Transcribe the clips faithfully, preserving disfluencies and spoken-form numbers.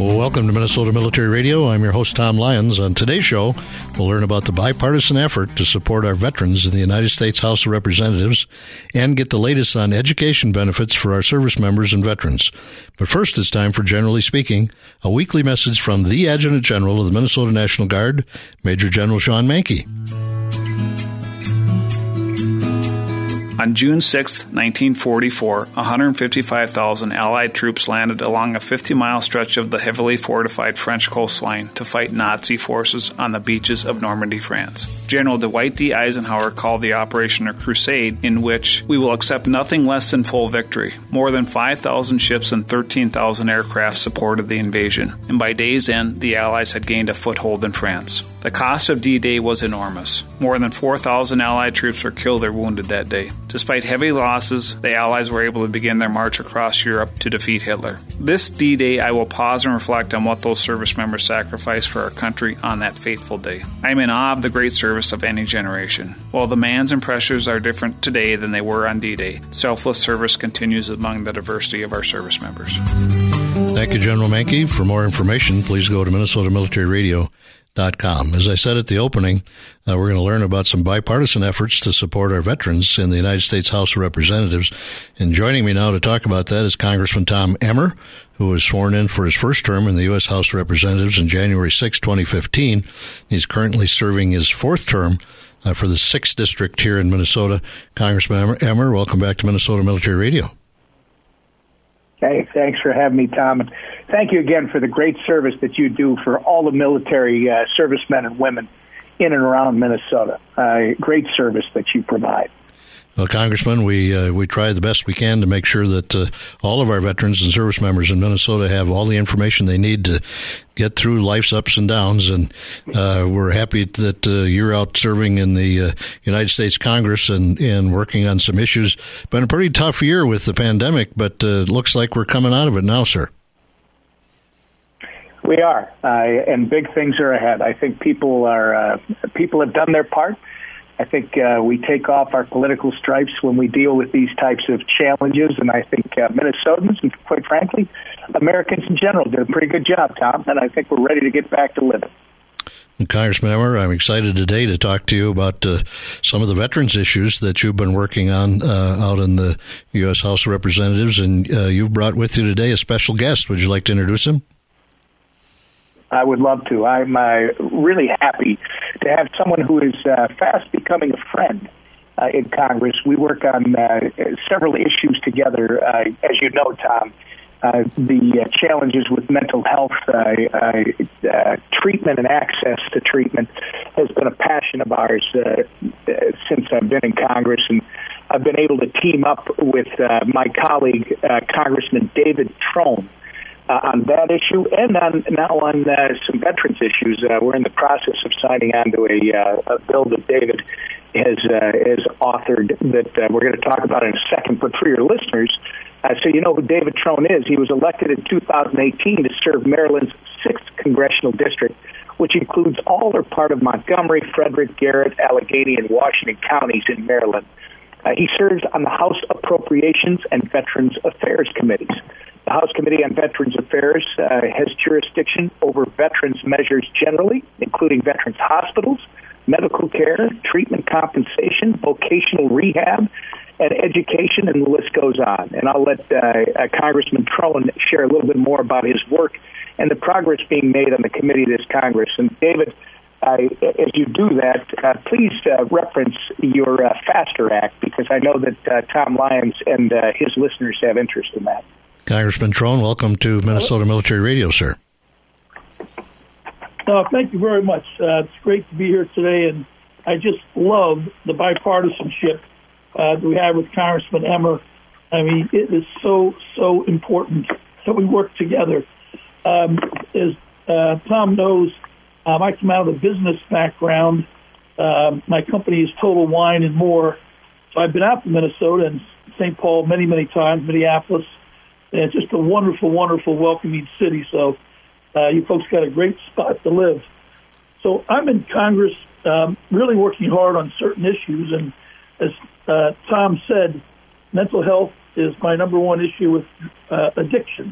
Welcome to Minnesota Military Radio. I'm your host, Tom Lyons. On today's show, we'll learn about the bipartisan effort to support our veterans in the United States House of Representatives and get the latest on education benefits for our service members and veterans. But first, it's time for Generally Speaking, a weekly message from the Adjutant General of the Minnesota National Guard, Major General Sean Manke. On June sixth, nineteen forty-four, one hundred fifty-five thousand Allied troops landed along a fifty-mile stretch of the heavily fortified French coastline to fight Nazi forces on the beaches of Normandy, France. General Dwight D. Eisenhower called the operation a crusade in which we will accept nothing less than full victory. More than five thousand ships and thirteen thousand aircraft supported the invasion, and by day's end, the Allies had gained a foothold in France. The cost of D-Day was enormous. More than four thousand Allied troops were killed or wounded that day. Despite heavy losses, the Allies were able to begin their march across Europe to defeat Hitler. This D-Day, I will pause and reflect on what those service members sacrificed for our country on that fateful day. I am in awe of the great service of any generation. While the demands and pressures are different today than they were on D-Day, selfless service continues among the diversity of our service members. Thank you, General Manke. For more information, please go to Minnesota Military Radio. Com. As I said at the opening, uh, we're going to learn about some bipartisan efforts to support our veterans in the United States House of Representatives. And joining me now to talk about that is Congressman Tom Emmer, who was sworn in for his first term in the U S House of Representatives on January sixth, twenty fifteen. He's currently serving his fourth term uh, for the sixth District here in Minnesota. Congressman Emmer, welcome back to Minnesota Military Radio. Hey, thanks for having me, Tom. And thank you again for the great service that you do for all the military uh, servicemen and women in and around Minnesota. Uh, great service that you provide. Well, Congressman, we uh, we try the best we can to make sure that uh, all of our veterans and service members in Minnesota have all the information they need to get through life's ups and downs. And uh, we're happy that uh, you're out serving in the uh, United States Congress and, and working on some issues. Been a pretty tough year with the pandemic, but uh, it looks like we're coming out of it now, sir. We are, uh, and big things are ahead. I think people are uh, people have done their part. I think uh, we take off our political stripes when we deal with these types of challenges, and I think uh, Minnesotans, and quite frankly, Americans in general, did a pretty good job, Tom, and I think we're ready to get back to living. And Congressman Emmer, I'm excited today to talk to you about uh, some of the veterans issues that you've been working on uh, out in the U S House of Representatives, and uh, you've brought with you today a special guest. Would you like to introduce him? I would love to. I'm uh, really happy to have someone who is uh, fast becoming a friend uh, in Congress. We work on uh, several issues together. Uh, as you know, Tom, uh, the uh, challenges with mental health, uh, uh, uh, treatment and access to treatment has been a passion of ours uh, since I've been in Congress. And I've been able to team up with uh, my colleague, uh, Congressman David Trone, Uh, on that issue, and on, now on uh, some veterans issues. Uh, we're in the process of signing on to a, uh, a bill that David has, uh, has authored that uh, we're going to talk about in a second. But for your listeners, uh, so you know who David Trone is. He was elected in two thousand eighteen to serve Maryland's sixth Congressional District, which includes all or part of Montgomery, Frederick, Garrett, Allegheny, and Washington counties in Maryland. Uh, he serves on the House Appropriations and Veterans Affairs Committees. The House Committee on Veterans Affairs uh, has jurisdiction over veterans measures generally, including veterans hospitals, medical care, treatment compensation, vocational rehab, and education, and the list goes on. And I'll let uh, uh, Congressman Trone share a little bit more about his work and the progress being made on the committee of this Congress. And David, uh, as you do that, uh, please uh, reference your uh, FASTER Act, because I know that uh, Tom Lyons and uh, his listeners have interest in that. Congressman Trone, welcome to Minnesota Military Radio, sir. Uh, thank you very much. Uh, it's great to be here today, and I just love the bipartisanship uh, that we have with Congressman Emmer. I mean, it is so, so important that we work together. Um, as uh, Tom knows, um, I come out of a business background. Uh, my company is Total Wine and More. So I've been out to Minnesota and Saint Paul many, many times, Minneapolis. And it's just a wonderful, wonderful, welcoming city. So uh, you folks got a great spot to live. So I'm in Congress um, really working hard on certain issues. And as uh, Tom said, mental health is my number one issue with uh, addiction.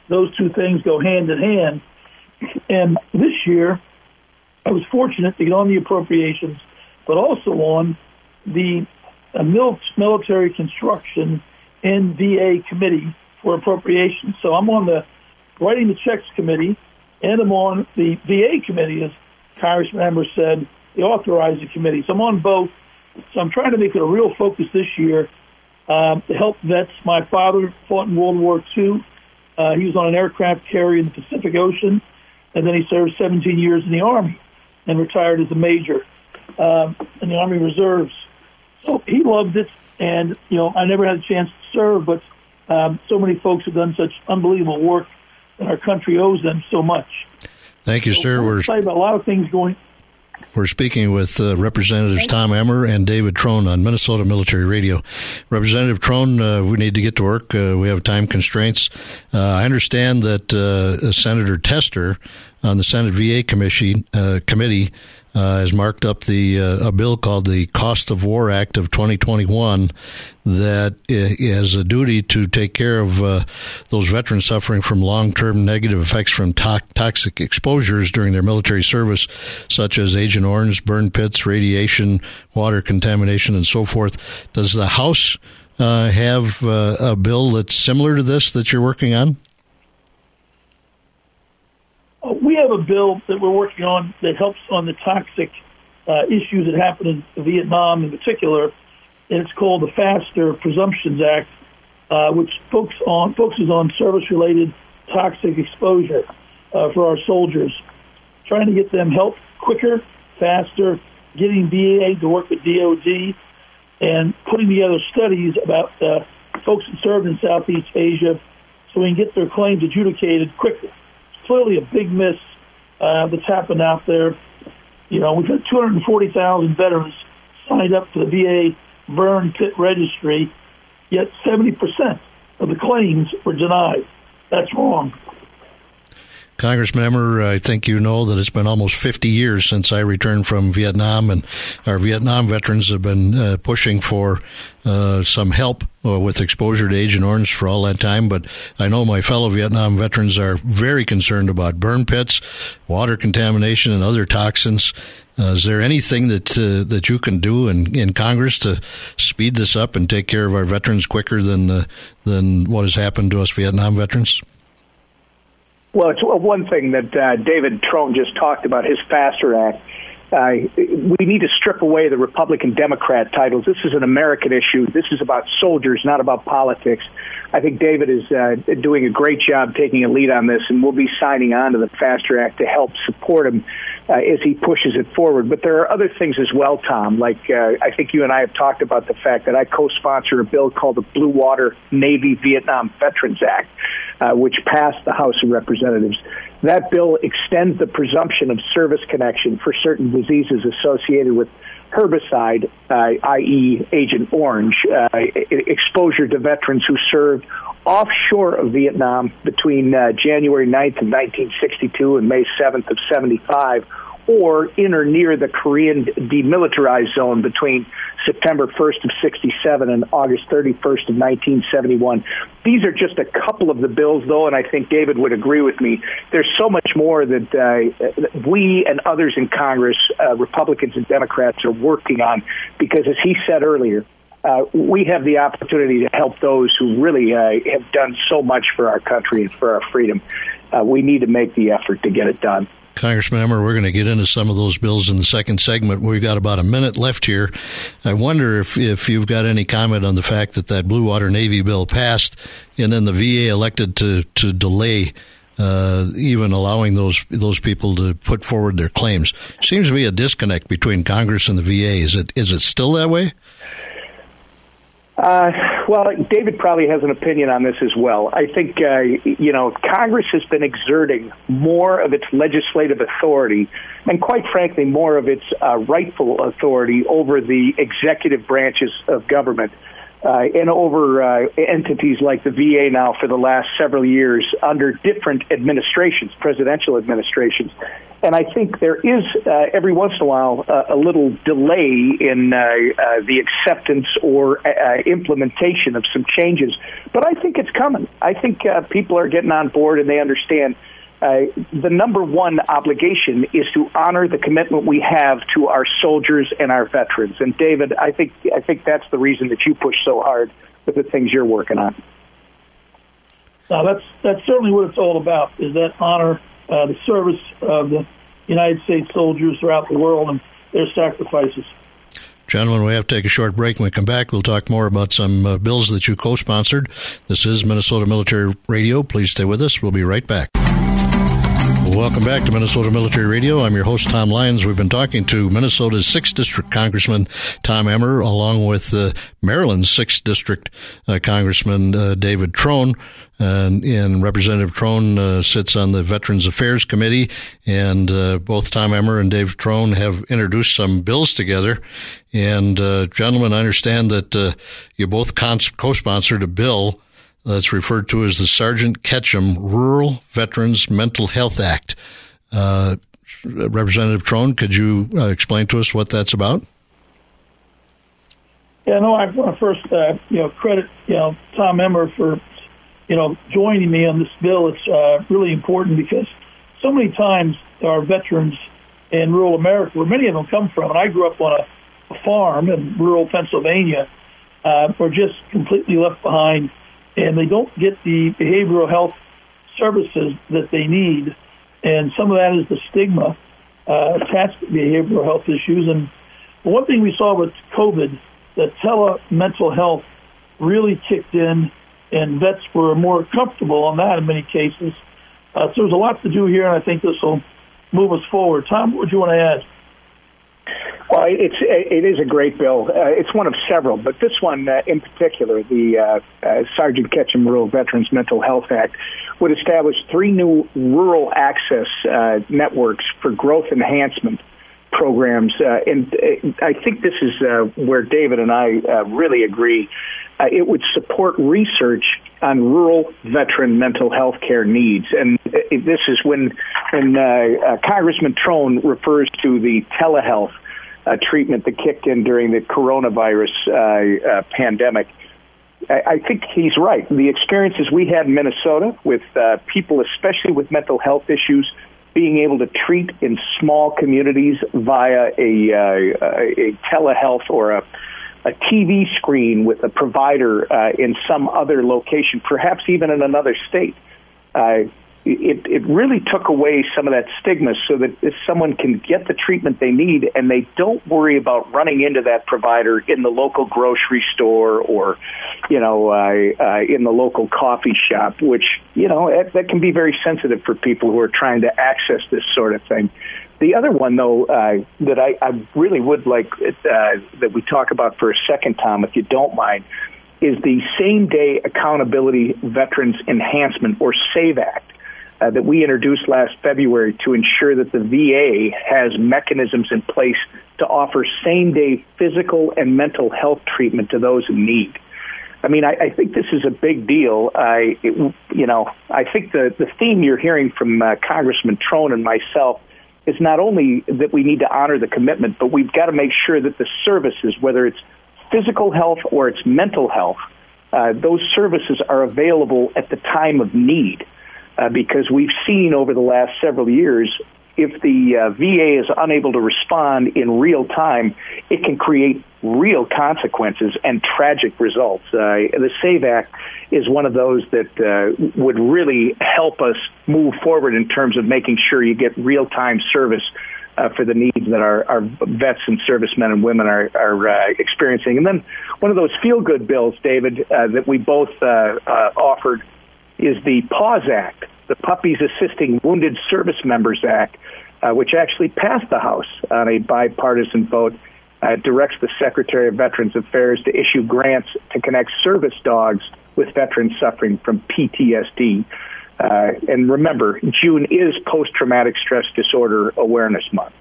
those two things go hand in hand. And this year, I was fortunate to get on the appropriations, but also on the uh, mil- military construction and V A committee for appropriations. So I'm on the writing the checks committee, and I'm on the V A committee, as Congressman Emmer said, the authorizing committee. So I'm on both. So I'm trying to make it a real focus this year um, to help vets. My father fought in World War Two. Uh, he was on an aircraft carrier in the Pacific Ocean, and then he served seventeen years in the Army and retired as a major um, in the Army Reserves. So he loved it, and, you know, I never had a chance to serve, but um, so many folks have done such unbelievable work, and our country owes them so much. Thank you, so sir. We're excited about a lot of things going. We're speaking with uh, Representatives Tom Emmer and David Trone on Minnesota Military Radio. Representative Trone, uh, we need to get to work. Uh, we have time constraints. Uh, I understand that uh, Senator Tester on the Senate V A committee, uh, committee uh, has marked up the uh, a bill called the Cost of War Act of twenty twenty-one that has a duty to take care of uh, those veterans suffering from long-term negative effects from to- toxic exposures during their military service, such as Agent Orange, burn pits, radiation, water contamination, and so forth. Does the House uh, have uh, a bill that's similar to this that you're working on? We have a bill that we're working on that helps on the toxic uh, issues that happened in Vietnam in particular, and it's called the FASTER Presumptions Act, uh, which focus on, focuses on service-related toxic exposure uh, for our soldiers, trying to get them help quicker, faster, getting V A to work with D O D, and putting together studies about uh, folks that served in Southeast Asia so we can get their claims adjudicated quicker. It's clearly a big miss uh, that's happened out there. You know, we've had two hundred forty thousand veterans signed up for the V A burn pit registry, yet seventy percent of the claims were denied. That's wrong. Congressman Emmer, I think you know that it's been almost fifty years since I returned from Vietnam, and our Vietnam veterans have been uh, pushing for uh, some help uh, with exposure to Agent Orange for all that time. But I know my fellow Vietnam veterans are very concerned about burn pits, water contamination, and other toxins. Uh, is there anything that uh, that you can do in, in Congress to speed this up and take care of our veterans quicker than uh, than what has happened to us Vietnam veterans? Well, it's one thing that uh, David Trone just talked about, his FASTER Act. Uh, we need to strip away the Republican-Democrat titles. This is an American issue. This is about soldiers, not about politics. I think David is uh, doing a great job taking a lead on this, and we'll be signing on to the FASTER Act to help support him uh, as he pushes it forward. But there are other things as well, Tom, like uh, I think you and I have talked about the fact that I co-sponsor a bill called the Blue Water Navy Vietnam Veterans Act, uh, which passed the House of Representatives. That bill extends the presumption of service connection for certain diseases associated with herbicide, uh, that is. Agent Orange, uh, exposure to veterans who served offshore of Vietnam between uh, January ninth of nineteen sixty-two and May seventh of seventy-five, or in or near the Korean demilitarized zone between September first of sixty-seven and August thirty-first of nineteen seventy-one. These are just a couple of the bills, though, and I think David would agree with me. There's so much more that uh, we and others in Congress, uh, Republicans and Democrats, are working on because, as he said earlier, uh, we have the opportunity to help those who really uh, have done so much for our country and for our freedom. Uh, we need to make the effort to get it done. Congressman Emmer, we're going to get into some of those bills in the second segment. We've got about a minute left here. I wonder if, if you've got any comment on the fact that that Blue Water Navy bill passed and then the V A elected to, to delay uh, even allowing those those people to put forward their claims. Seems to be a disconnect between Congress and the V A. Is it is it still that way? Uh, well, David probably has an opinion on this as well. I think, uh, you know, Congress has been exerting more of its legislative authority and, quite frankly, more of its uh, rightful authority over the executive branches of government. uh, and over uh, entities like the V A now for the last several years under different administrations, presidential administrations. And I think there is, uh, every once in a while, uh, a little delay in uh, uh, the acceptance or uh, implementation of some changes. But I think it's coming. I think uh, people are getting on board and they understand uh, the number one obligation is to honor the commitment we have to our soldiers and our veterans. And David, I think I think that's the reason that you push so hard with the things you're working on. Now, that's that's certainly what it's all about, is that honor uh, the service of the United States soldiers throughout the world and their sacrifices. Gentlemen, we have to take a short break. When we come back, we'll talk more about some uh, bills that you co-sponsored. This is Minnesota Military Radio. Please stay with us. We'll be right back. Welcome back to Minnesota Military Radio. I'm your host, Tom Lyons. We've been talking to Minnesota's sixth District Congressman Tom Emmer, along with uh, Maryland's sixth District uh, Congressman uh, David Trone. And, and Representative Trone uh, sits on the Veterans Affairs Committee, and uh, both Tom Emmer and Dave Trone have introduced some bills together. And, uh, gentlemen, I understand that uh, you both co-sponsored a bill that's referred to as the Sergeant Ketchum Rural Veterans Mental Health Act. Uh, Representative Trone, could you uh, explain to us what that's about? Yeah, no, I want to first, uh, you know, credit, you know, Tom Emmer for, you know, joining me on this bill. It's uh, really important because so many times our veterans in rural America, where many of them come from, and I grew up on a, a farm in rural Pennsylvania, uh, are just completely left behind, and they don't get the behavioral health services that they need. And some of that is the stigma uh, attached to behavioral health issues. And one thing we saw with COVID, that tele-mental health really kicked in, and vets were more comfortable on that in many cases. Uh, so there's a lot to do here, and I think this will move us forward. Tom, what would you want to add? Well, it's it is a great bill. Uh, it's one of several, but this one uh, in particular, the uh, uh, Sergeant Ketchum Rural Veterans Mental Health Act, would establish three new rural access uh, networks for growth enhancement programs. Uh, and uh, I think this is uh, where David and I uh, really agree. Uh, it would support research on rural veteran mental health care needs. And uh, this is when, when uh, uh, Congressman Trone refers to the telehealth uh, treatment that kicked in during the coronavirus uh, uh, pandemic. I, I think he's right. The experiences we had in Minnesota with uh, people, especially with mental health issues, being able to treat in small communities via a, uh, a telehealth or a a T V screen with a provider uh, in some other location, perhaps even in another state. Uh, it, it really took away some of that stigma so that if someone can get the treatment they need and they don't worry about running into that provider in the local grocery store or, you know, uh, uh, in the local coffee shop, which, you know, that, that can be very sensitive for people who are trying to access this sort of thing. The other one, though, uh, that I, I really would like uh, that we talk about for a second, Tom, if you don't mind, is the Same-Day Accountability Veterans Enhancement, or SAVE Act, uh, that we introduced last February to ensure that the V A has mechanisms in place to offer same-day physical and mental health treatment to those in need. I mean, I, I think this is a big deal. I, it, you know, I think the, the theme you're hearing from uh, Congressman Trone and myself is not only that we need to honor the commitment, but we've got to make sure that the services, whether it's physical health or it's mental health, uh, those services are available at the time of need. Uh, because we've seen over the last several years, if the uh, V A is unable to respond in real time, it can create real consequences and tragic results. Uh, the SAVE Act is one of those that uh, would really help us move forward in terms of making sure you get real-time service uh, for the needs that our, our vets and servicemen and women are, are uh, experiencing. And then one of those feel-good bills, David, uh, that we both uh, uh, offered is the PAWS Act, the Puppies Assisting Wounded Service Members Act, uh, which actually passed the House on a bipartisan vote. Uh, directs the Secretary of Veterans Affairs to issue grants to connect service dogs with veterans suffering from P T S D. Uh, and remember, June is Post-Traumatic Stress Disorder Awareness Month.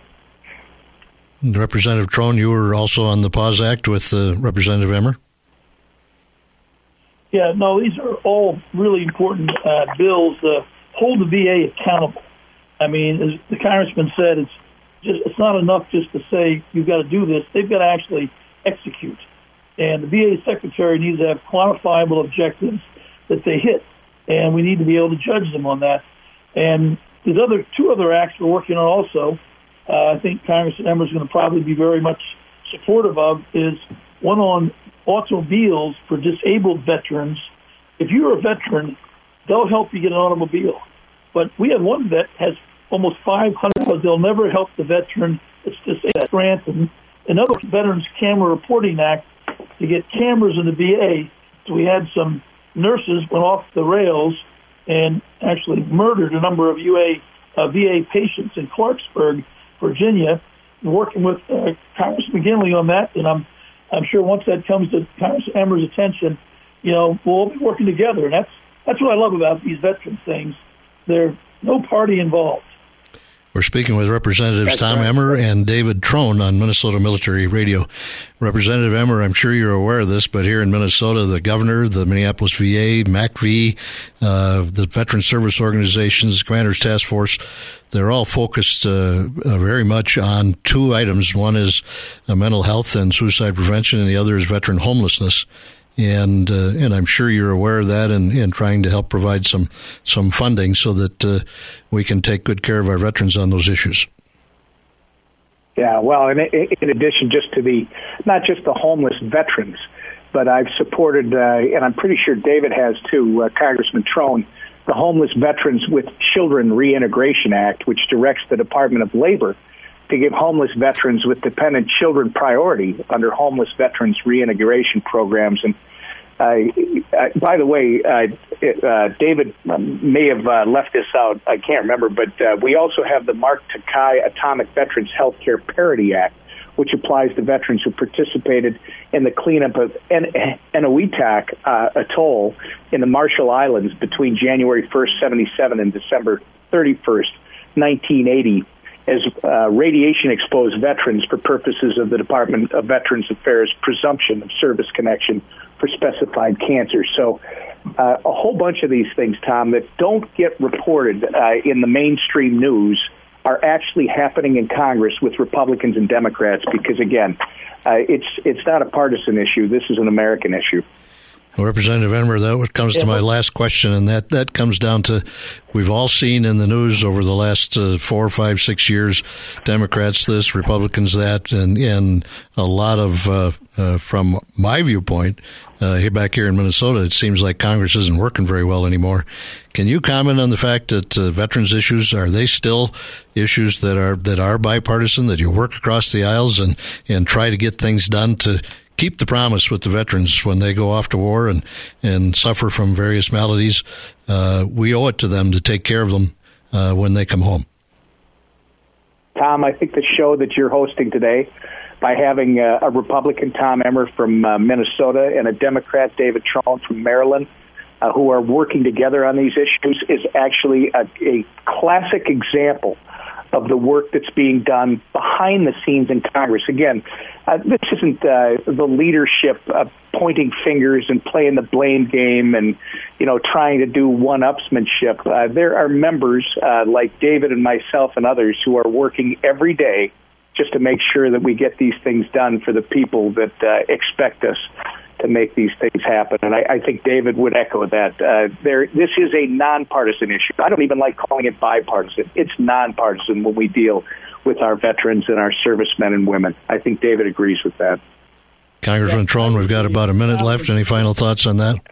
Representative Trone, you were also on the PAWS Act with uh, Representative Emmer? Yeah, no, these are all really important uh, bills to hold the V A accountable. I mean, as the congressman said, it's just it's not enough just to say you've got to do this. They've got to actually execute. And the V A secretary needs to have quantifiable objectives that they hit, and we need to be able to judge them on that. And there's other two other acts we're working on also. Uh, I think Congressman Emmer is going to probably be very much supportive of is one on automobiles for disabled veterans. If you're a veteran, they'll help you get an automobile. But we have one vet has almost five hundred, but they'll never help the veteran. It's just a grant. And another Veterans Camera Reporting Act to get cameras in the V A. So we had some nurses went off the rails and actually murdered a number of U A uh, V A patients in Clarksburg, Virginia. I'm working with uh, Congressman McGinley on that, and I'm I'm sure once that comes to Congressman Emmer's attention, you know, we'll all be working together. And that's that's what I love about these veterans things. There's no party involved. We're speaking with Representatives That's Tom right. Emmer and David Trone on Minnesota Military Radio. Representative Emmer, I'm sure you're aware of this, but here in Minnesota, the governor, the Minneapolis V A, MACV, uh, the Veteran Service Organizations, Commanders Task Force, they're all focused uh, uh, very much on two items. One is uh, mental health and suicide prevention, and the other is veteran homelessness. And uh, and I'm sure you're aware of that, and, and trying to help provide some some funding so that uh, we can take good care of our veterans on those issues. Yeah, well, in, in addition, just to the not just the homeless veterans, but I've supported, uh, and I'm pretty sure David has too, uh, Congressman Trone, the Homeless Veterans with Children Reintegration Act, which directs the Department of Labor to give homeless veterans with dependent children priority under homeless veterans reintegration programs. And uh, uh, by the way, uh, uh, David may have uh, left this out. I can't remember, but uh, we also have the Mark Takai Atomic Veterans Healthcare Parity Act, which applies to veterans who participated in the cleanup of en- Eniwetok uh, Atoll in the Marshall Islands between January first, seventy-seven and December thirty-first, nineteen eighty. As uh, radiation-exposed veterans for purposes of the Department of Veterans Affairs presumption of service connection for specified cancer. So uh, a whole bunch of these things, Tom, that don't get reported uh, in the mainstream news are actually happening in Congress with Republicans and Democrats because, again, uh, it's it's not a partisan issue. This is an American issue. Well, Representative Emmer, that comes to my last question, and that, that comes down to we've all seen in the news over the last uh, four, five, six years, Democrats this, Republicans that, and, and a lot of, uh, uh, from my viewpoint, uh, here back here in Minnesota, it seems like Congress isn't working very well anymore. Can you comment on the fact that uh, veterans issues, are they still issues that are that are bipartisan, that you work across the aisles and, and try to get things done to keep the promise with the veterans when they go off to war and, and suffer from various maladies? Uh, we owe it to them to take care of them uh, when they come home. Tom, I think the show that you're hosting today, by having a, a Republican, Tom Emmer from uh, Minnesota, and a Democrat, David Trone from Maryland, uh, who are working together on these issues, is actually a, a classic example of the work that's being done behind the scenes in Congress. Again, uh, this isn't uh, the leadership uh, pointing fingers and playing the blame game and, you know, trying to do one-upsmanship. Uh, there are members uh, like David and myself and others who are working every day just to make sure that we get these things done for the people that uh, expect us to make these things happen. And I, I think David would echo that. Uh, there, this is a nonpartisan issue. I don't even like calling it bipartisan. It's nonpartisan when we deal with our veterans and our servicemen and women. I think David agrees with that. Congressman Trone, we've got about a minute left. Any final thoughts on that?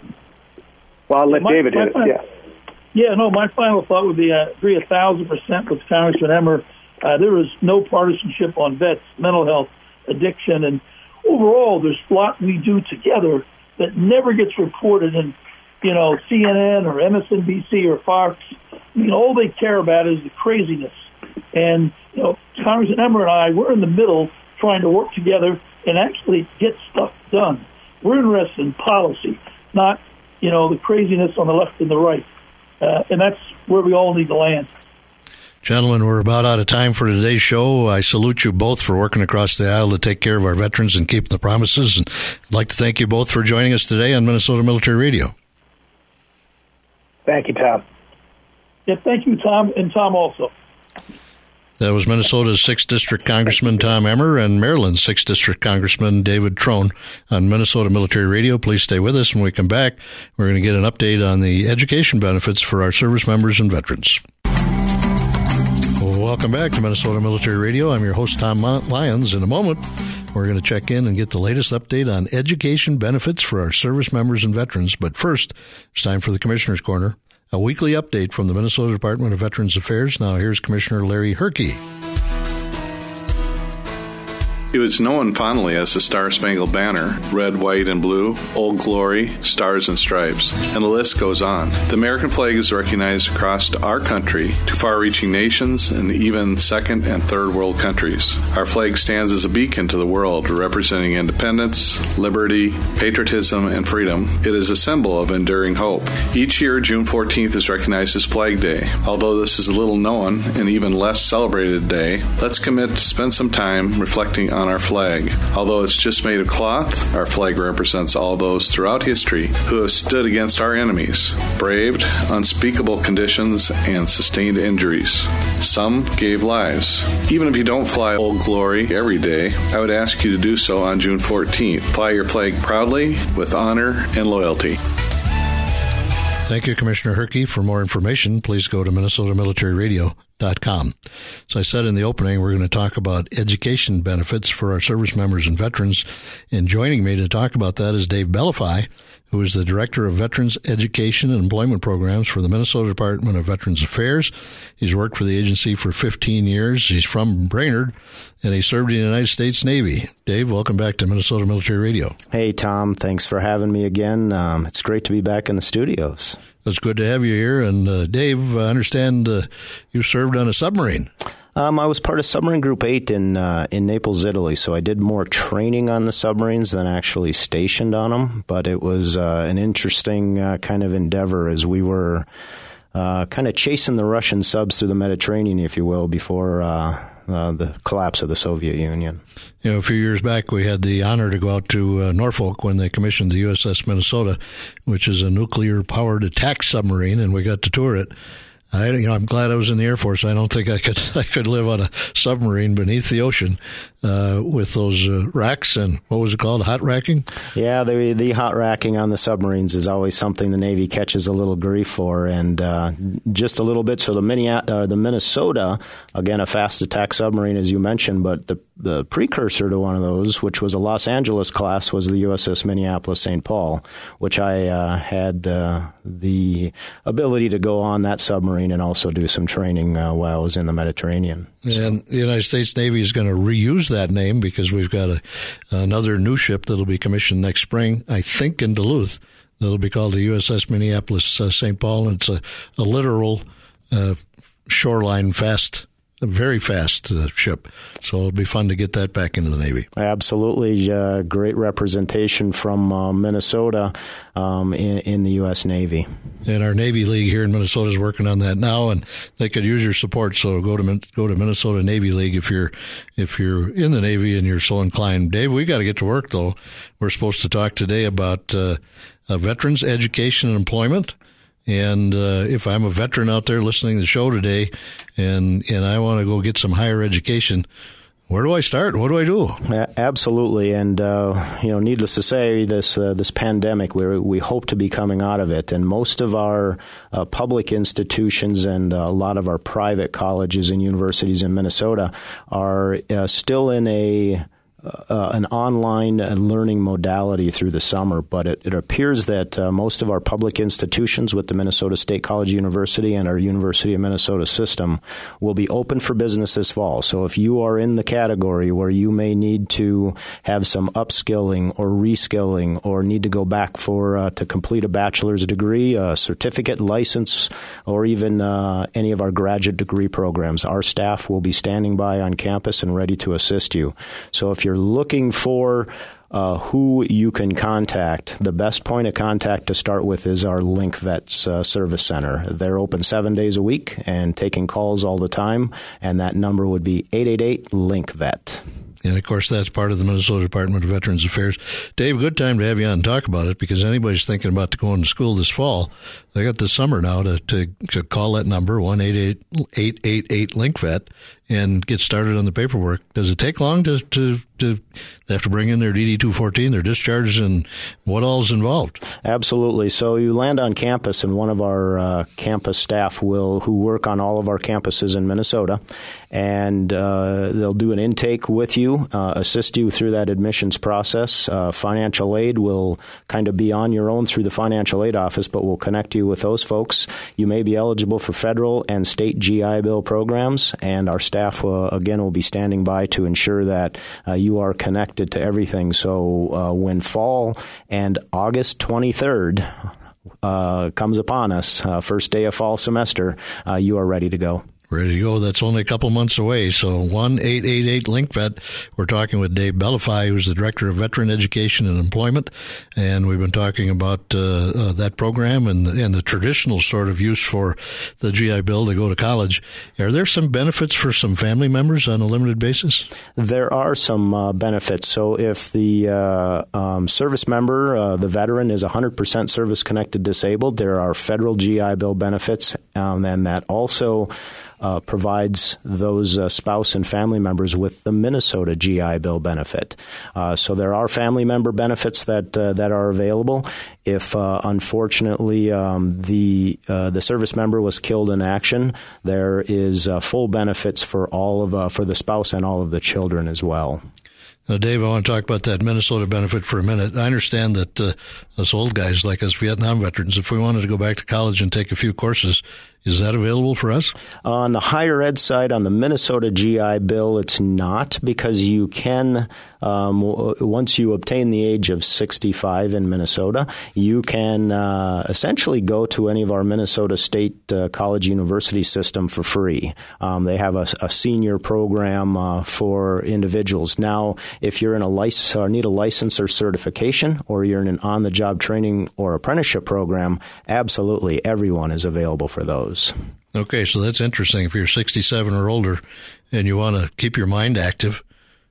Well, I'll let my, David my hit it. Final, yeah. yeah, no, my final thought would be I agree a thousand percent with Congressman Emmer. Uh, there is no partisanship on vets, mental health, addiction, and overall, there's a lot we do together that never gets reported in, you know, C N N or M S N B C or Fox. I mean, all they care about is the craziness. And, you know, Congressman Emmer and I, we're in the middle trying to work together and actually get stuff done. We're interested in policy, not, you know, the craziness on the left and the right. Uh, and that's where we all need to land. Gentlemen, we're about out of time for today's show. I salute you both for working across the aisle to take care of our veterans and keep the promises. And I'd like to thank you both for joining us today on Minnesota Military Radio. Thank you, Tom. Yeah, thank you, Tom, and Tom also. That was Minnesota's sixth District Congressman Tom Emmer and Maryland's sixth District Congressman David Trone on Minnesota Military Radio. Please stay with us. When we come back, we're going to get an update on the education benefits for our service members and veterans. Well, welcome back to Minnesota Military Radio. I'm your host, Tom Lyons. In a moment, we're going to check in and get the latest update on education benefits for our service members and veterans. But first, it's time for the Commissioner's Corner, a weekly update from the Minnesota Department of Veterans Affairs. Now here's Commissioner Larry Herke. It was known fondly as the Star-Spangled Banner, red, white, and blue, Old Glory, Stars and Stripes, and the list goes on. The American flag is recognized across our country to far-reaching nations and even second and third world countries. Our flag stands as a beacon to the world, representing independence, liberty, patriotism, and freedom. It is a symbol of enduring hope. Each year, June fourteenth is recognized as Flag Day. Although this is a little known and even less celebrated day, let's commit to spend some time reflecting on on our flag. Although it's just made of cloth, our flag represents all those throughout history who have stood against our enemies, braved unspeakable conditions, and sustained injuries. Some gave lives. Even if you don't fly Old Glory every day, I would ask you to do so on June fourteenth. Fly your flag proudly, with honor and loyalty. Thank you, Commissioner Herke. For more information, please go to Minnesota Military Radio dot com. As I said in the opening, we're going to talk about education benefits for our service members and veterans. And joining me to talk about that is Dave Bellafy, who is the Director of Veterans Education and Employment Programs for the Minnesota Department of Veterans Affairs. He's worked for the agency for fifteen years. He's from Brainerd, and he served in the United States Navy. Dave, welcome back to Minnesota Military Radio. Hey, Tom. Thanks for having me again. Um, it's great to be back in the studios. It's good to have you here. And uh, Dave, I understand uh, you served on a submarine. Um, I was part of Submarine Group eight in uh, in Naples, Italy, so I did more training on the submarines than actually stationed on them. But it was uh, an interesting uh, kind of endeavor as we were uh, kind of chasing the Russian subs through the Mediterranean, if you will, before uh, uh, the collapse of the Soviet Union. You know, a few years back, we had the honor to go out to uh, Norfolk when they commissioned the U S S Minnesota, which is a nuclear-powered attack submarine, and we got to tour it. I, you know, I'm glad I was in the Air Force. I don't think I could I could live on a submarine beneath the ocean uh, with those uh, racks and what was it called, hot racking? Yeah, the the hot racking on the submarines is always something the Navy catches a little grief for, and uh, just a little bit. So the mini uh, the Minnesota, again, a fast attack submarine, as you mentioned, but the the precursor to one of those, which was a Los Angeles class, was the U S S Minneapolis Saint Paul, which I uh, had uh, the ability to go on that submarine and also do some training uh, while I was in the Mediterranean. So. And the United States Navy is going to reuse that name because we've got a, another new ship that will be commissioned next spring, I think in Duluth. That'll be called the U S S Minneapolis uh, Saint Paul. And it's a, a literal uh, shoreline fast A very fast uh, ship. So it'll be fun to get that back into the Navy. Absolutely. Uh, great representation from uh, Minnesota um, in, in the U S Navy. And our Navy League here in Minnesota is working on that now, and they could use your support. So go to go to Minnesota Navy League if you're if you're in the Navy and you're so inclined. Dave, we got to get to work, though. We're supposed to talk today about uh, uh, veterans education and employment. And uh, if I'm a veteran out there listening to the show today and, and I want to go get some higher education, where do I start? What do I do? Absolutely. And, uh, you know, needless to say, this uh, this pandemic, we we hope to be coming out of it. And most of our uh, public institutions and a lot of our private colleges and universities in Minnesota are uh, still in a Uh, an online learning modality through the summer, but it, it appears that uh, most of our public institutions with the Minnesota State College University and our University of Minnesota system will be open for business this fall. So if you are in the category where you may need to have some upskilling or reskilling or need to go back for uh, to complete a bachelor's degree, a certificate, license, or even uh, any of our graduate degree programs, our staff will be standing by on campus and ready to assist you. So if you're You're looking for uh, who you can contact, the best point of contact to start with is our Link Vets uh, Service Center. They're open seven days a week and taking calls all the time, and that number would be eight eight eight, link vet. And, of course, that's part of the Minnesota Department of Veterans Affairs. Dave, good time to have you on and talk about it, because anybody's thinking about going to school this fall, they got this summer now to, to, to call that number, one eight eight eight eight link vet, and get started on the paperwork. Does it take long to, to, to they have to bring in their D D two fourteen, their discharges, and what all is involved? Absolutely. So you land on campus, and one of our uh, campus staff will, who work on all of our campuses in Minnesota, and uh, they'll do an intake with you, uh, assist you through that admissions process. Uh, financial aid will kind of be on your own through the financial aid office, but we'll connect you with those folks. You may be eligible for federal and state G I Bill programs, and our staff, uh, again, will be standing by to ensure that uh, you are connected to everything. So uh, when fall and August twenty-third uh, comes upon us, uh, first day of fall semester, uh, you are ready to go. Ready to go. That's only a couple months away. So one eight eight eight link vet. We're talking with Dave Bellify, who's the Director of Veteran Education and Employment. And we've been talking about uh, uh, that program and, and the traditional sort of use for the G I Bill to go to college. Are there some benefits for some family members on a limited basis? There are some uh, benefits. So if the uh, um, service member, uh, the veteran, is one hundred percent service-connected disabled, there are federal G I Bill benefits, um, and that also Uh, provides those uh, spouse and family members with the Minnesota G I Bill benefit. Uh, so there are family member benefits that uh, that are available. If uh, unfortunately um, the uh, the service member was killed in action, there is uh, full benefits for all of uh, for the spouse and all of the children as well. Now, Dave, I want to talk about that Minnesota benefit for a minute. I understand that uh, us old guys like us Vietnam veterans, if we wanted to go back to college and take a few courses, is that available for us? On the higher ed side, on the Minnesota G I Bill, it's not, because you can, um, once you obtain the age of sixty-five in Minnesota, you can uh, essentially go to any of our Minnesota State uh, College University system for free. Um, they have a, a senior program uh, for individuals. Now, if you're in a license or need a license or certification, or you're in an on-the-job training or apprenticeship program, absolutely everyone is available for those. Okay, so that's interesting. If you're sixty-seven or older and you want to keep your mind active,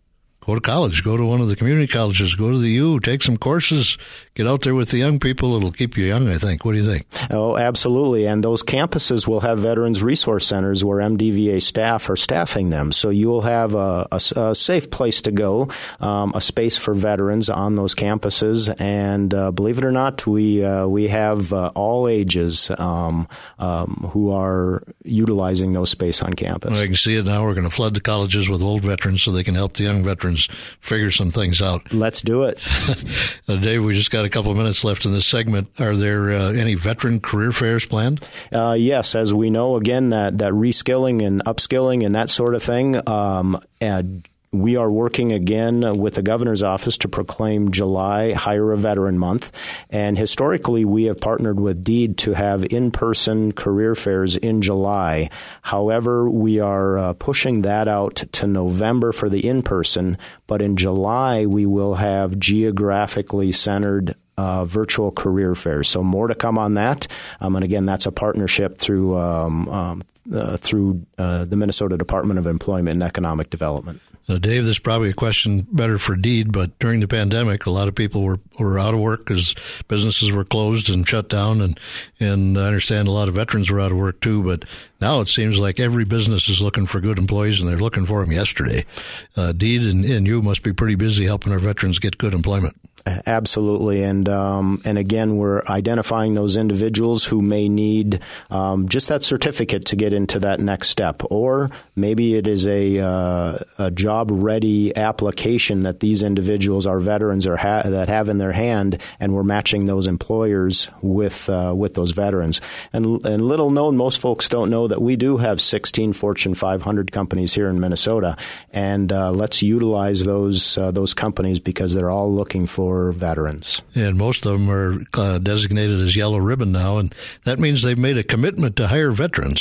go to college. Go to one of the community colleges. Go to the U. Take some courses. Get out there with the young people. It'll keep you young, I think. What do you think? Oh, absolutely. And those campuses will have Veterans Resource Centers where M D V A staff are staffing them. So you'll have a, a, a safe place to go, um, a space for veterans on those campuses. And uh, believe it or not, we uh, we have uh, all ages um, um, who are utilizing those space on campus. Well, I can see it now. We're going to flood the colleges with old veterans so they can help the young veterans figure some things out. Let's do it. uh, Dave, we just got a couple of minutes left in this segment. Are there uh, any veteran career fairs planned? Uh, yes, as we know, again, that, that reskilling and upskilling and that sort of thing, um, and we are working again with the governor's office to proclaim July Hire a Veteran Month. And historically, we have partnered with DEED to have in-person career fairs in July. However, we are uh, pushing that out to November for the in-person. But in July, we will have geographically centered Uh, virtual career fairs. So more to come on that. Um, and again, that's a partnership through um, um, uh, through uh, the Minnesota Department of Employment and Economic Development. Now, Dave, this is probably a question better for DEED, but during the pandemic, a lot of people were, were out of work because businesses were closed and shut down, and, and I understand a lot of veterans were out of work too, but now it seems like every business is looking for good employees, and they're looking for them yesterday. Uh, DEED and, and you must be pretty busy helping our veterans get good employment. Absolutely. And um, and again, we're identifying those individuals who may need um, just that certificate to get into that next step. Or maybe it is a, uh, a job-ready application that these individuals, our veterans, are ha- that have in their hand, and we're matching those employers with uh, with those veterans. And, and little known, most folks don't know that we do have sixteen Fortune five hundred companies here in Minnesota. And uh, let's utilize those uh, those companies because they're all looking for veterans. And most of them are uh, designated as yellow ribbon now, and that means they've made a commitment to hire veterans.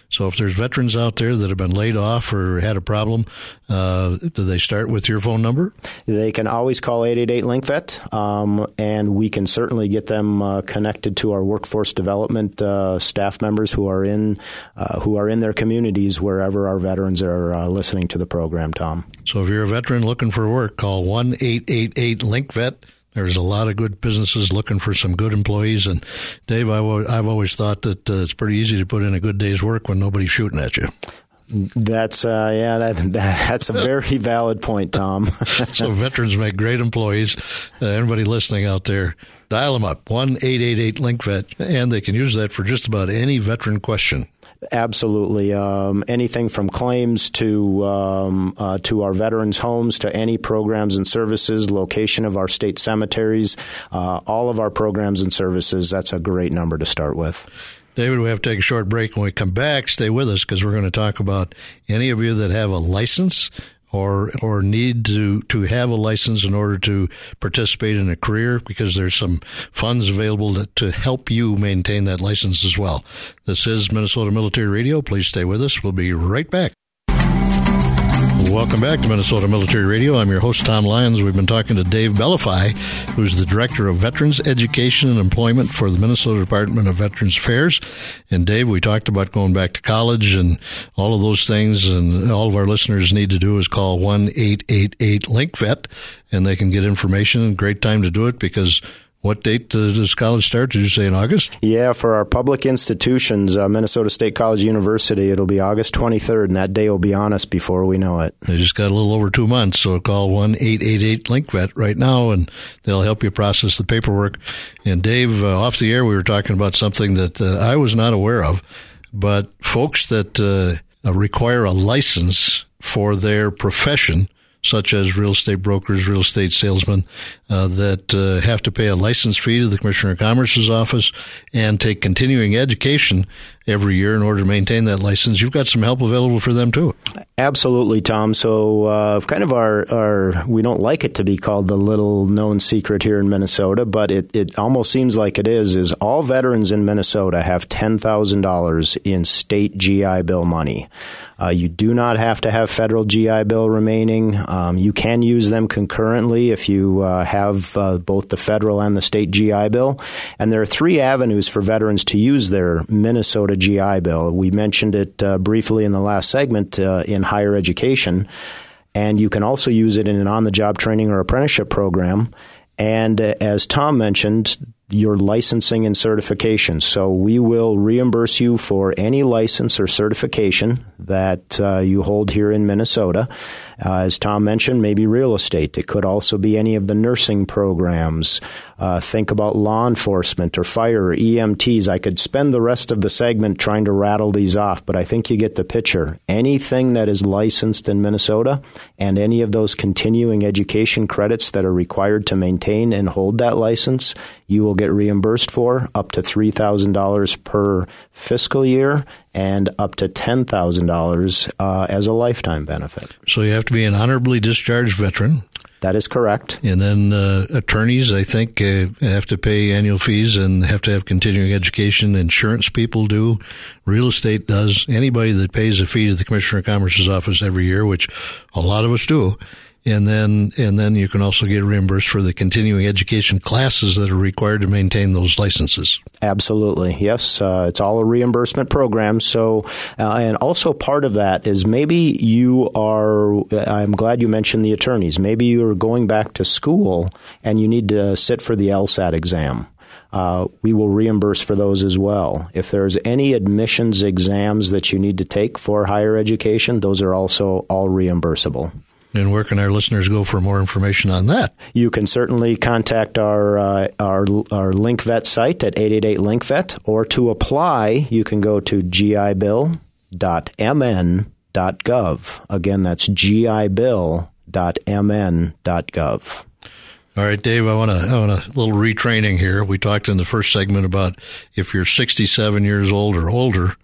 So if there's veterans out there that have been laid off or had a problem, uh, do they start with your phone number? They can always call eight eight eight link vet, um, and we can certainly get them uh, connected to our workforce development uh, staff members who are in uh, who are in their communities wherever our veterans are uh, listening to the program, Tom. So if you're a veteran looking for work, call one eight eight eight link vet. There's a lot of good businesses looking for some good employees. And, Dave, I w- I've always thought that uh, it's pretty easy to put in a good day's work when nobody's shooting at you. That's, uh, yeah, that, that, that's a very valid point, Tom. So veterans make great employees. Uh, everybody listening out there, dial them up, one eight eight eight link vet, and they can use that for just about any veteran question. Absolutely. Um, anything from claims to um, uh, to our veterans' homes to any programs and services, location of our state cemeteries, uh, all of our programs and services. That's a great number to start with. David, we have to take a short break. When we come back, stay with us because we're going to talk about any of you that have a license or or need to, to have a license in order to participate in a career, because there's some funds available to, to help you maintain that license as well. This is Minnesota Military Radio. Please stay with us. We'll be right back. Welcome back to Minnesota Military Radio. I'm your host, Tom Lyons. We've been talking to Dave Bellafy, who's the Director of Veterans Education and Employment for the Minnesota Department of Veterans Affairs. And Dave, we talked about going back to college and all of those things, and all of our listeners need to do is call one eight eight eight link vet, and they can get information. Great time to do it because what date does college start? Did you say in August? Yeah, for our public institutions, uh, Minnesota State College University, it'll be August twenty-third, and that day will be on us before we know it. They just got a little over two months, so call one eight eight eight link vet right now, and they'll help you process the paperwork. And Dave, uh, off the air, we were talking about something that uh, I was not aware of, but folks that uh, require a license for their profession, such as real estate brokers, real estate salesmen, uh, that uh, have to pay a license fee to the Commissioner of Commerce's office and take continuing education every year in order to maintain that license. You've got some help available for them, too. Absolutely, Tom. So uh, kind of our, our, we don't like it to be called the little known secret here in Minnesota, but it, it almost seems like it is, is all veterans in Minnesota have ten thousand dollars in state G I Bill money. Uh, you do not have to have federal G I Bill remaining. Um, you can use them concurrently if you uh, have uh, both the federal and the state G I Bill. And there are three avenues for veterans to use their Minnesota G I Bill. We mentioned it uh, briefly in the last segment uh, in higher education. And you can also use it in an on-the-job training or apprenticeship program. And uh, as Tom mentioned, your licensing and certification. So we will reimburse you for any license or certification that uh, you hold here in Minnesota. Uh, as Tom mentioned, maybe real estate. It could also be any of the nursing programs. Uh, think about law enforcement or fire or E M Ts. I could spend the rest of the segment trying to rattle these off, but I think you get the picture. Anything that is licensed in Minnesota and any of those continuing education credits that are required to maintain and hold that license, you will get reimbursed for up to three thousand dollars per fiscal year and up to ten thousand dollars uh, as a lifetime benefit. So you have to be an honorably discharged veteran. That is correct. And then uh, attorneys, I think, uh, have to pay annual fees and have to have continuing education. Insurance people do. Real estate does. Anybody that pays a fee to the Commissioner of Commerce's office every year, which a lot of us do. And then and then you can also get reimbursed for the continuing education classes that are required to maintain those licenses. Absolutely. Yes. Uh, it's all a reimbursement program. So, uh, and also part of that is maybe you are, I'm glad you mentioned the attorneys. Maybe you're going back to school and you need to sit for the LSAT exam. Uh, we will reimburse for those as well. If there's any admissions exams that you need to take for higher education, those are also all reimbursable. And where can our listeners go for more information on that? You can certainly contact our uh, our our LinkVet site at eight eight eight link vet, or to apply, you can go to G I bill dot m n dot gov. Again, that's G I bill dot m n dot gov. All right, Dave, I want to I want a little retraining here. We talked in the first segment about if you're sixty-seven years old or older,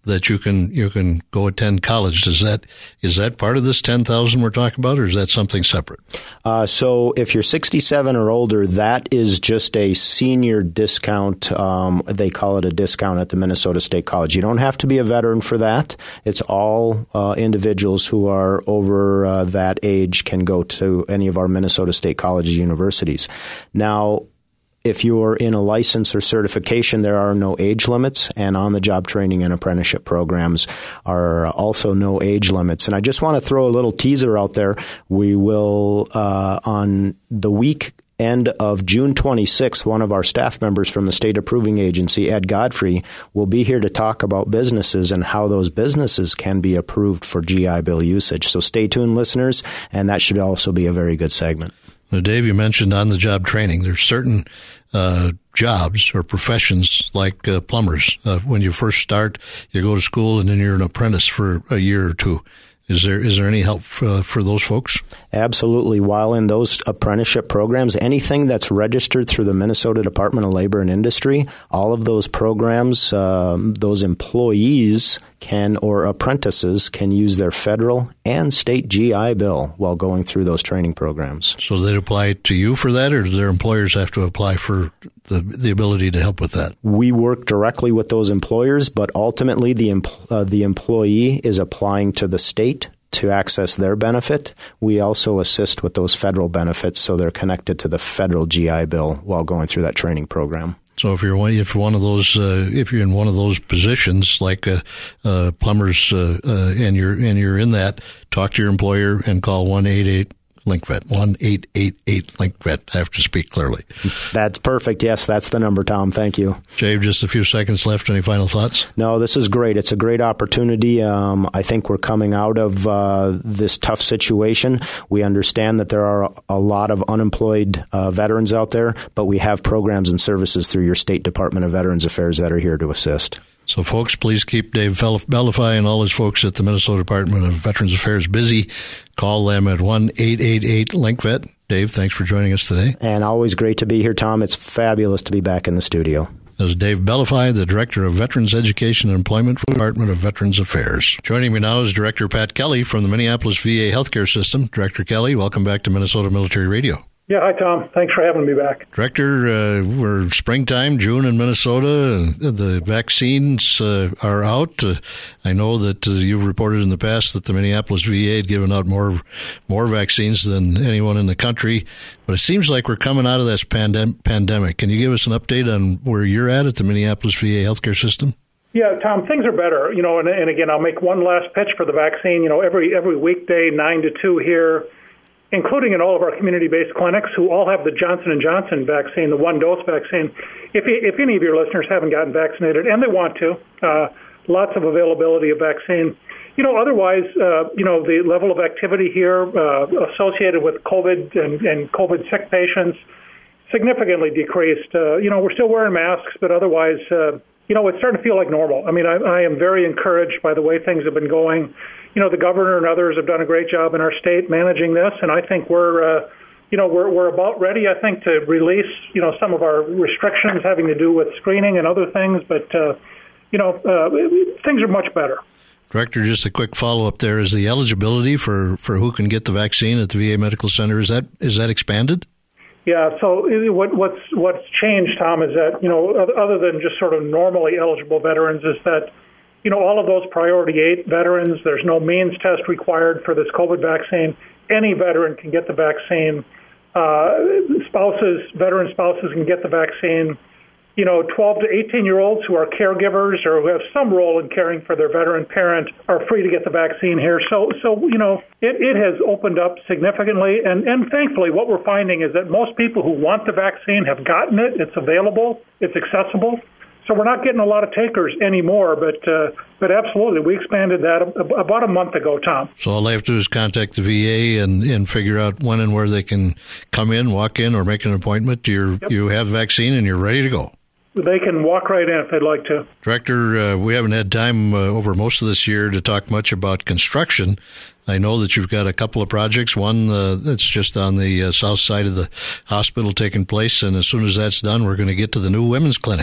that you can you can go attend college. Does that is that part of this ten thousand we're talking about, or is that something separate? Uh, so if you're sixty-seven or older, that is just a senior discount. Um, they call it a discount at the Minnesota State College. You don't have to be a veteran for that. It's all uh, individuals who are over uh, that age can go to any of our Minnesota State colleges, universities. Now, if you're in a license or certification, there are no age limits, and on-the-job training and apprenticeship programs are also no age limits. And I just want to throw a little teaser out there. We will, uh, on the week end of June twenty-sixth, one of our staff members from the state approving agency, Ed Godfrey, will be here to talk about businesses and how those businesses can be approved for G I Bill usage. So stay tuned, listeners, and that should also be a very good segment. Now, Dave, you mentioned on-the-job training. There's certain uh, jobs or professions like uh, plumbers. Uh, when you first start, you go to school and then you're an apprentice for a year or two. Is there is there any help for, for those folks? Absolutely. While in those apprenticeship programs, anything that's registered through the Minnesota Department of Labor and Industry, all of those programs, um, those employees can, or apprentices can use their federal and state G I Bill while going through those training programs. So they apply to you for that, or do their employers have to apply for the the ability to help with that? We work directly with those employers, but ultimately the empl- uh, the employee is applying to the state to access their benefit. We also assist with those federal benefits, so they're connected to the federal G I Bill while going through that training program. So if you're one, if one of those, uh, if you're in one of those positions like uh, uh, plumbers, uh, uh, and you're and you're in that, talk to your employer and call one eight eight Link Vet. one eight eight eight Link Vet. I have to speak clearly. That's perfect. Yes, that's the number, Tom. Thank you. Jay, just a few seconds left. Any final thoughts? No, this is great. It's a great opportunity. Um, I think we're coming out of uh, this tough situation. We understand that there are a lot of unemployed uh, veterans out there, but we have programs and services through your State Department of Veterans Affairs that are here to assist. So, folks, please keep Dave Bellify and all his folks at the Minnesota Department of Veterans Affairs busy. Call them at one eight eight eight Link Vet. Dave, thanks for joining us today. And always great to be here, Tom. It's fabulous to be back in the studio. This is Dave Bellify, the Director of Veterans Education and Employment for the Department of Veterans Affairs. Joining me now is Director Pat Kelly from the Minneapolis V A Healthcare System. Director Kelly, welcome back to Minnesota Military Radio. Yeah, hi, Tom. Thanks for having me back. Director, uh, we're springtime, June in Minnesota. The vaccines uh, are out. Uh, I know that uh, you've reported in the past that the Minneapolis V A had given out more more vaccines than anyone in the country. But it seems like we're coming out of this pandem- pandemic. Can you give us an update on where you're at at the Minneapolis V A healthcare system? Yeah, Tom, things are better. You know, and, and again, I'll make one last pitch for the vaccine. You know, every every weekday, nine to two here, including in all of our community-based clinics who all have the Johnson and Johnson vaccine, the one-dose vaccine. If if any of your listeners haven't gotten vaccinated, and they want to, uh, lots of availability of vaccine. You know, otherwise, uh, you know, the level of activity here uh, associated with COVID and, and COVID sick patients significantly decreased. Uh, you know, we're still wearing masks, but otherwise, uh, you know, it's starting to feel like normal. I mean, I, I am very encouraged by the way things have been going. You know, the governor and others have done a great job in our state managing this, and I think we're, uh, you know, we're we're about ready, I think, to release, you know, some of our restrictions having to do with screening and other things. But, uh, you know, uh, things are much better. Director, just a quick follow-up there. Is the eligibility for, for who can get the vaccine at the V A Medical Center, is that is that expanded? Yeah, so what, what's what's changed, Tom, is that, you know, other than just sort of normally eligible veterans, is that, you know, all of those priority eight veterans, there's no means test required for this COVID vaccine. Any veteran can get the vaccine. Uh, spouses, veteran spouses can get the vaccine. You know, twelve to eighteen-year-olds who are caregivers or who have some role in caring for their veteran parent are free to get the vaccine here. So, so you know, it, it has opened up significantly. And, and thankfully, what we're finding is that most people who want the vaccine have gotten it. It's available. It's accessible. So we're not getting a lot of takers anymore, but uh, but absolutely, we expanded that about a month ago, Tom. So all they have to do is contact the V A and, and figure out when and where they can come in, walk in, or make an appointment. You're, yep. You have vaccine and you're ready to go. They can walk right in if they'd like to. Director, uh, we haven't had time uh, over most of this year to talk much about construction. I know that you've got a couple of projects, one uh, that's just on the uh, south side of the hospital taking place, and as soon as that's done, we're going to get to the new women's clinic.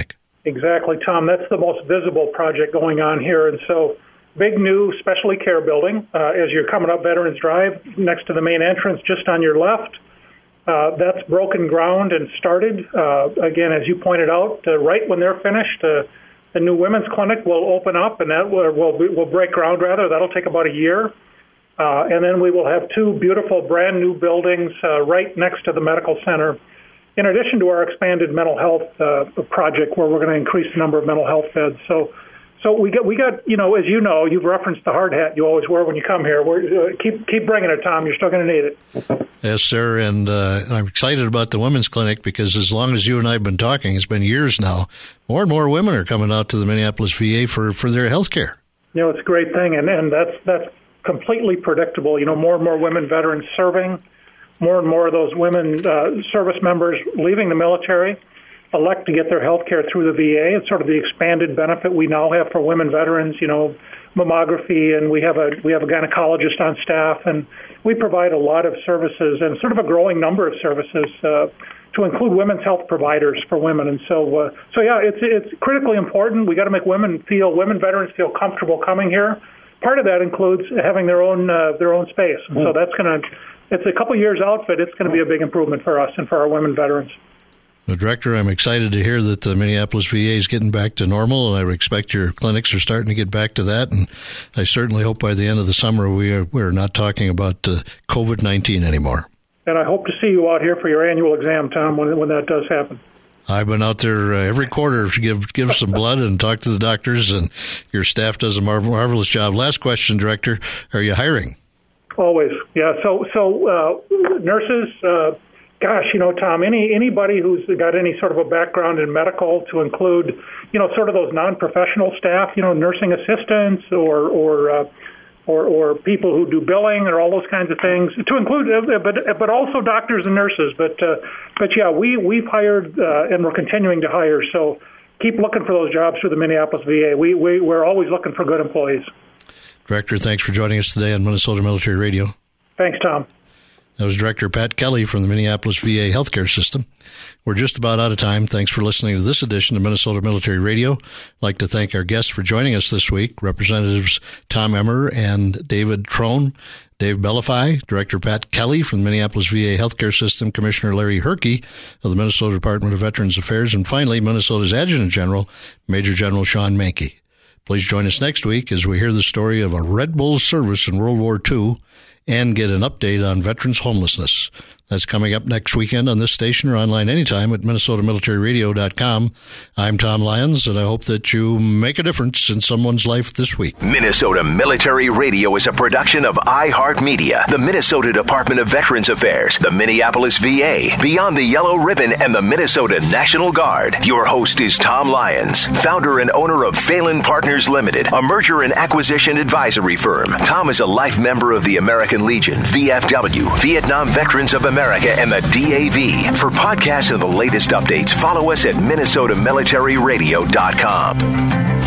Exactly, Tom. That's the most visible project going on here. And so big new specialty care building uh, as you're coming up Veterans Drive next to the main entrance just on your left. Uh, that's broken ground and started. Uh, again, as you pointed out, uh, right when they're finished, uh, the new women's clinic will open up, and that will, will, will break ground, rather. That'll take about a year. Uh, and then we will have two beautiful brand new buildings uh, right next to the medical center, in addition to our expanded mental health uh, project where we're going to increase the number of mental health beds. So so we got, we got you know, as you know, you've referenced the hard hat you always wear when you come here. We're, uh, keep keep bringing it, Tom. You're still going to need it. Yes, sir. And uh, I'm excited about the women's clinic because as long as you and I have been talking, it's been years now, more and more women are coming out to the Minneapolis V A for, for their health care. You know, it's a great thing, and, and that's that's completely predictable. You know, more and more women veterans serving, more and more of those women uh, service members leaving the military elect to get their health care through the V A. It's sort of the expanded benefit we now have for women veterans, you know, mammography, and we have a we have a gynecologist on staff, and we provide a lot of services and sort of a growing number of services uh, to include women's health providers for women. And so, uh, so yeah, it's it's critically important. We got to make women feel, women veterans feel comfortable coming here. Part of that includes having their own uh, their own space. And so that's going to, it's a couple years out, but it's going to be a big improvement for us and for our women veterans. Well, Director, I'm excited to hear that the Minneapolis V A is getting back to normal, and I expect your clinics are starting to get back to that. And I certainly hope by the end of the summer we are we're not talking about uh, COVID nineteen anymore. And I hope to see you out here for your annual exam, Tom, when when that does happen. I've been out there uh, every quarter to give give some blood and talk to the doctors, and your staff does a mar- marvelous job. Last question, Director, are you hiring? Always, yeah. So, so uh, nurses, uh, gosh, you know, Tom, any anybody who's got any sort of a background in medical, to include, you know, sort of those non-professional staff, you know, nursing assistants or or uh, or, or people who do billing or all those kinds of things, to include, uh, but but also doctors and nurses. But uh, but yeah, we we've hired uh, and we're continuing to hire. So keep looking for those jobs through the Minneapolis V A. We we we're always looking for good employees. Director, thanks for joining us today on Minnesota Military Radio. Thanks, Tom. That was Director Pat Kelly from the Minneapolis V A Healthcare System. We're just about out of time. Thanks for listening to this edition of Minnesota Military Radio. I'd like to thank our guests for joining us this week, Representatives Tom Emmer and David Trone, Dave Bellafy, Director Pat Kelly from the Minneapolis V A Healthcare System, Commissioner Larry Herke of the Minnesota Department of Veterans Affairs, and finally, Minnesota's Adjutant General, Major General Sean Menke. Please join us next week as we hear the story of a Red Bull service in World War Two and get an update on veterans homelessness. That's coming up next weekend on this station or online anytime at Minnesota Military Radio dot com. I'm Tom Lyons, and I hope that you make a difference in someone's life this week. Minnesota Military Radio is a production of iHeartMedia, the Minnesota Department of Veterans Affairs, the Minneapolis V A, Beyond the Yellow Ribbon, and the Minnesota National Guard. Your host is Tom Lyons, founder and owner of Phelan Partners Limited, a merger and acquisition advisory firm. Tom is a life member of the American Legion, V F W, Vietnam Veterans of America, and the D A V. For podcasts and the latest updates, follow us at Minnesota Military Radio dot com.